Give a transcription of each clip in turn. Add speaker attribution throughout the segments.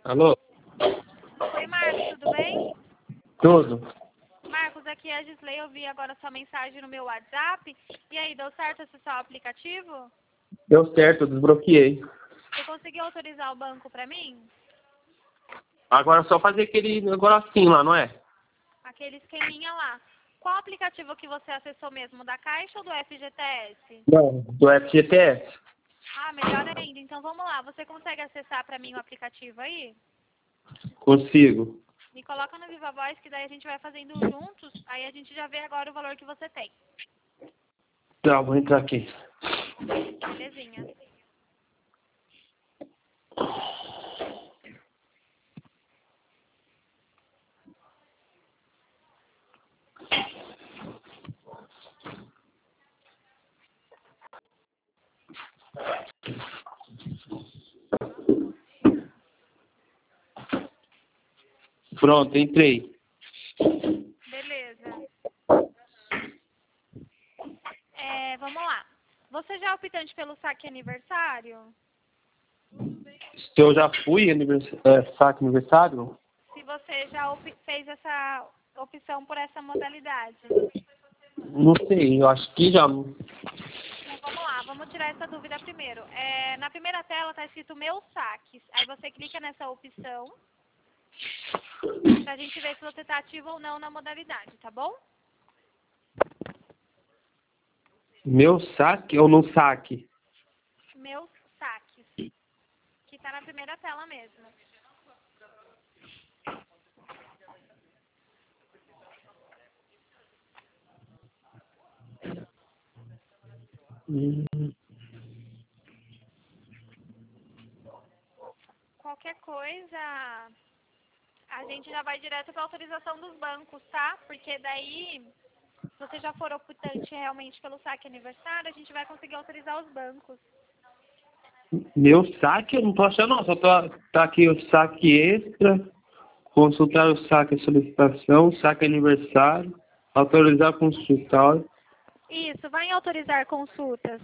Speaker 1: Alô?
Speaker 2: Oi, Marcos, tudo bem?
Speaker 1: Tudo?
Speaker 2: Marcos, aqui é a Gisley, eu vi agora sua mensagem no meu WhatsApp. E aí, deu certo acessar o aplicativo?
Speaker 1: Deu certo, eu desbloqueei.
Speaker 2: Você conseguiu autorizar o banco pra mim?
Speaker 1: Agora é só fazer aquele negocinho lá, não é?
Speaker 2: Aquele esqueminha lá. Qual aplicativo que você acessou mesmo, da Caixa ou do FGTS?
Speaker 1: Não, do FGTS.
Speaker 2: Ah, melhor ainda. Então vamos lá, você consegue acessar pra mim o aplicativo aí?
Speaker 1: Consigo.
Speaker 2: Me coloca no Viva Voz que daí a gente vai fazendo juntos, aí a gente já vê agora o valor que você tem.
Speaker 1: Tá, vou entrar aqui.
Speaker 2: Belezinha.
Speaker 1: Pronto, entrei.
Speaker 2: Beleza. Vamos lá. Você já é optante pelo saque aniversário?
Speaker 1: Se eu já fui saque aniversário?
Speaker 2: Se você já fez essa opção por essa modalidade.
Speaker 1: Não sei, eu acho que já.
Speaker 2: Então vamos lá, vamos tirar essa dúvida primeiro. Na primeira tela está escrito Meus Saques. Aí você clica nessa opção pra gente ver se você está ativo ou não na modalidade, tá bom?
Speaker 1: Meu saque ou no saque?
Speaker 2: Meus Saques. Que tá na primeira tela mesmo.
Speaker 1: Hum,
Speaker 2: Qualquer coisa, a gente já vai direto para autorização dos bancos, tá? Porque daí, se você já for optante realmente pelo saque aniversário, a gente vai conseguir autorizar os bancos.
Speaker 1: Meu saque, eu não tô achando não. Só tá aqui o saque extra, consultar o saque a solicitação, saque aniversário, autorizar a consultar.
Speaker 2: Isso, vai em autorizar consultas.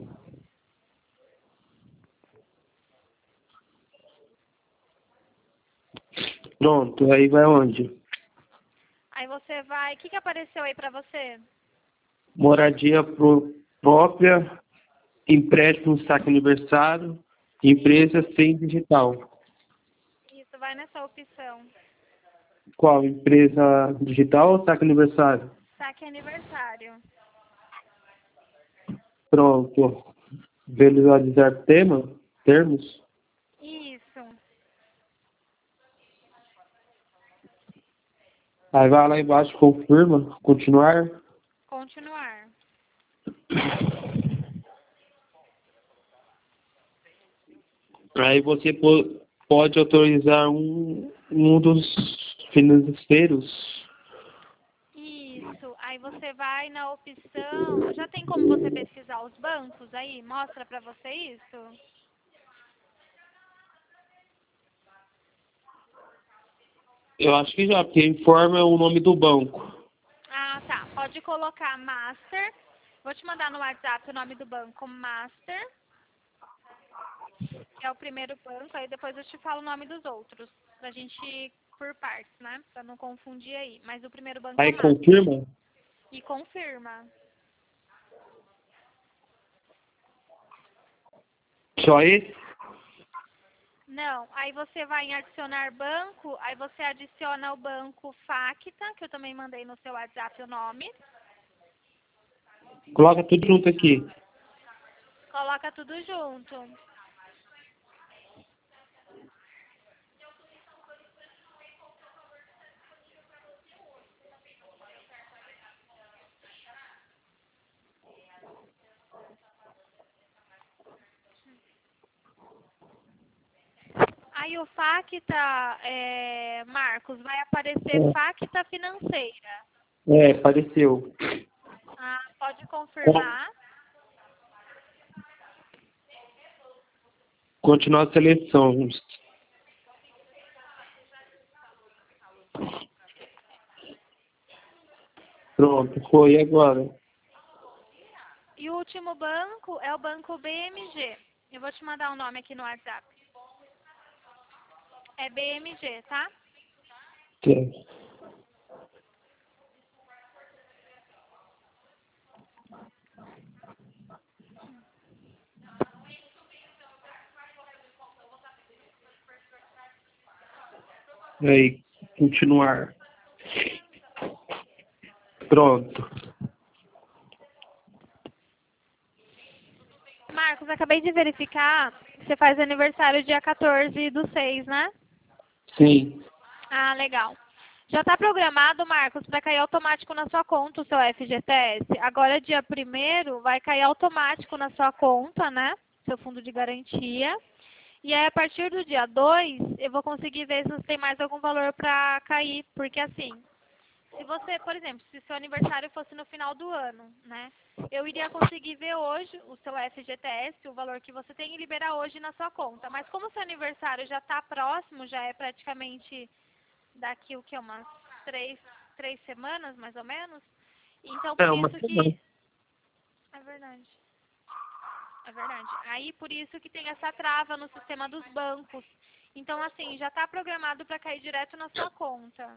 Speaker 1: Pronto, aí vai onde?
Speaker 2: Aí você vai, o que apareceu aí para você?
Speaker 1: Moradia própria, empréstimo saque aniversário, empresa sem digital.
Speaker 2: Isso, vai nessa opção.
Speaker 1: Qual? Empresa digital ou saque aniversário?
Speaker 2: Saque aniversário.
Speaker 1: Pronto. Visualizar termos.
Speaker 2: Isso.
Speaker 1: Aí vai lá embaixo, confirma, continuar.
Speaker 2: Continuar.
Speaker 1: Aí você pode autorizar um dos financeiros.
Speaker 2: Isso. Aí você vai na opção. Já tem como você pesquisar os bancos aí? Mostra para você isso?
Speaker 1: Eu acho que já, porque informa o nome do banco.
Speaker 2: Ah, tá. Pode colocar Master. Vou te mandar no WhatsApp o nome do banco Master, que é o primeiro banco. Aí depois eu te falo o nome dos outros, pra gente ir por partes, né? Pra não confundir aí. Mas o primeiro banco é
Speaker 1: Aí
Speaker 2: o Master.
Speaker 1: confirma.
Speaker 2: E confirma.
Speaker 1: Só esse?
Speaker 2: Não, aí você vai em adicionar banco, aí você adiciona o banco Facta, que eu também mandei no seu WhatsApp o nome.
Speaker 1: Coloca tudo junto aqui.
Speaker 2: Coloca tudo junto. Aí o Facta, Marcos, vai aparecer Facta Financeira.
Speaker 1: Apareceu.
Speaker 2: Ah, pode confirmar.
Speaker 1: Continuar a seleção. Pronto, foi agora.
Speaker 2: E o último banco é o banco BMG. Eu vou te mandar o nome aqui no WhatsApp. É BMG, tá?
Speaker 1: Certo. Aí, continuar. Pronto.
Speaker 2: Marcos, acabei de verificar que você faz aniversário dia 14/6, né?
Speaker 1: Sim.
Speaker 2: Ah, legal. Já está programado, Marcos, para cair automático na sua conta o seu FGTS. Agora, dia 1º, vai cair automático na sua conta, né? Seu fundo de garantia. E aí, a partir do dia 2, eu vou conseguir ver se você tem mais algum valor para cair. Porque, assim, se você, por exemplo, se seu aniversário fosse no final do ano, né? Eu iria conseguir ver hoje o seu FGTS, o valor que você tem, e liberar hoje na sua conta. Mas como o seu aniversário já está próximo, já é praticamente daqui o que? Umas três semanas, mais ou menos? Então,
Speaker 1: É
Speaker 2: por
Speaker 1: uma
Speaker 2: isso
Speaker 1: semana.
Speaker 2: que... É verdade. É verdade. Aí, por isso que tem essa trava no sistema dos bancos. Então, assim, já está programado para cair direto na sua conta.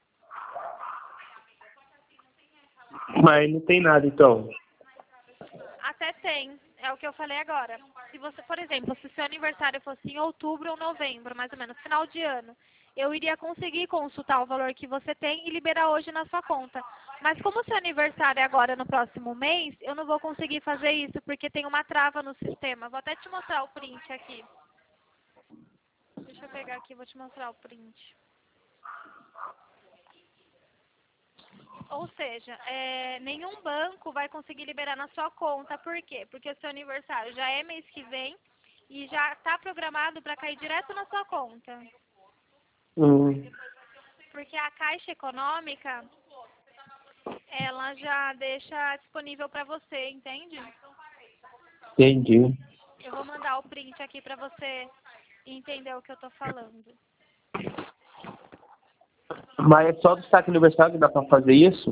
Speaker 1: Mas não tem nada, então.
Speaker 2: Até tem, é o que eu falei agora. Se você, por exemplo, se seu aniversário fosse em outubro ou novembro, mais ou menos, final de ano, eu iria conseguir consultar o valor que você tem e liberar hoje na sua conta. Mas como seu aniversário é agora no próximo mês, eu não vou conseguir fazer isso porque tem uma trava no sistema. Vou até te mostrar o print aqui. Deixa eu pegar aqui, vou te mostrar o print. Ou seja, nenhum banco vai conseguir liberar na sua conta. Por quê? Porque o seu aniversário já é mês que vem e já está programado para cair direto na sua conta. Porque a Caixa Econômica, ela já deixa disponível para você, entende?
Speaker 1: Entendi.
Speaker 2: Eu vou mandar o print aqui para você entender o que eu estou falando.
Speaker 1: Mas é só do saque aniversário que dá pra fazer isso?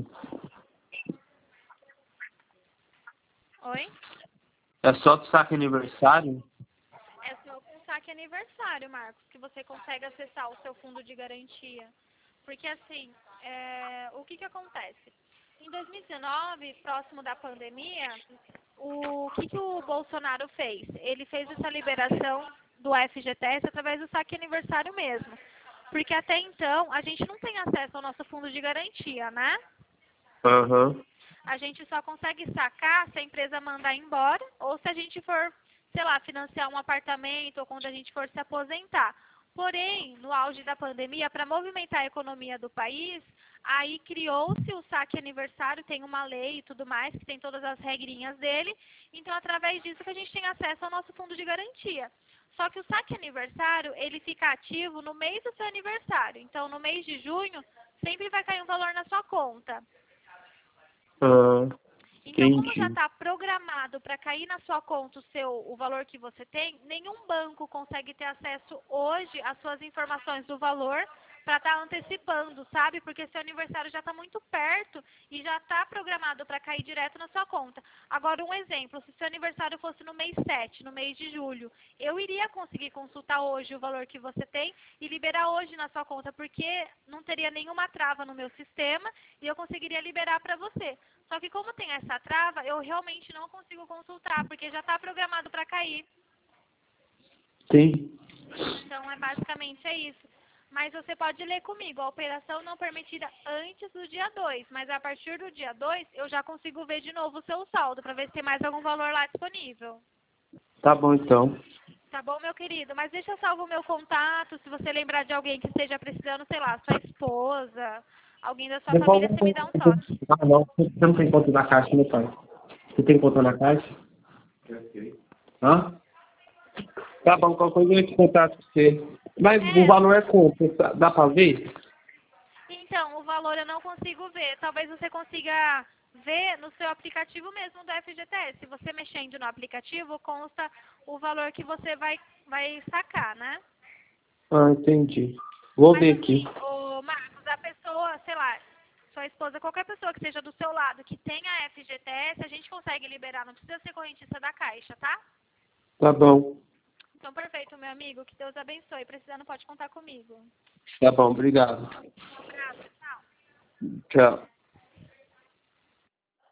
Speaker 2: Oi?
Speaker 1: É só do saque aniversário?
Speaker 2: É só com saque aniversário, Marcos, que você consegue acessar o seu fundo de garantia. Porque, assim, o que acontece? Em 2019, próximo da pandemia, o que o Bolsonaro fez? Ele fez essa liberação do FGTS através do saque aniversário mesmo. Porque até então, a gente não tem acesso ao nosso fundo de garantia, né?
Speaker 1: Aham.
Speaker 2: A gente só consegue sacar se a empresa mandar embora ou se a gente for, sei lá, financiar um apartamento ou quando a gente for se aposentar. Porém, no auge da pandemia, para movimentar a economia do país, aí criou-se o saque aniversário, tem uma lei e tudo mais, que tem todas as regrinhas dele. Então, através disso que a gente tem acesso ao nosso fundo de garantia. Só que o saque aniversário, ele fica ativo no mês do seu aniversário. Então, no mês de junho, sempre vai cair um valor na sua conta.
Speaker 1: Ah,
Speaker 2: Então, como já
Speaker 1: entendi.
Speaker 2: está programado para cair na sua conta o valor que você tem, nenhum banco consegue ter acesso hoje às suas informações do valor para estar antecipando, sabe? Porque seu aniversário já está muito perto e já está programado para cair direto na sua conta. Agora, um exemplo, se seu aniversário fosse no mês 7, no mês de julho, eu iria conseguir consultar hoje o valor que você tem e liberar hoje na sua conta, porque não teria nenhuma trava no meu sistema e eu conseguiria liberar para você. Só que como tem essa trava, eu realmente não consigo consultar, porque já está programado para cair.
Speaker 1: Sim.
Speaker 2: Então, basicamente é isso. Mas você pode ler comigo, a operação não permitida antes do dia 2, mas a partir do dia 2 eu já consigo ver de novo o seu saldo, para ver se tem mais algum valor lá disponível.
Speaker 1: Tá bom, então.
Speaker 2: Tá bom, meu querido? Mas deixa eu salvar o meu contato, se você lembrar de alguém que esteja precisando, sei lá, sua esposa, alguém da sua família, você me dá um toque.
Speaker 1: Ah, não. Você não tem conta na caixa, meu pai? Você tem conta na caixa? Hã? Tá bom, qualquer coisa eu te contato com você. Mas o
Speaker 2: É,
Speaker 1: valor é quanto? Dá pra ver?
Speaker 2: então, o valor eu não consigo ver. Talvez você consiga ver no seu aplicativo mesmo do FGTS. Se você mexendo no aplicativo, consta o valor que você vai sacar, né?
Speaker 1: Ah, entendi. Vou
Speaker 2: Mas
Speaker 1: ver aqui.
Speaker 2: assim, o Marcos, a pessoa, sei lá, sua esposa, qualquer pessoa que esteja do seu lado que tenha FGTS, a gente consegue liberar. Não precisa ser correntista da Caixa, tá?
Speaker 1: Tá bom.
Speaker 2: Então, perfeito, meu meu amigo. Que Deus abençoe. Precisando, pode contar comigo.
Speaker 1: Tá bom, obrigado.
Speaker 2: Um abraço, tchau.
Speaker 1: Tchau.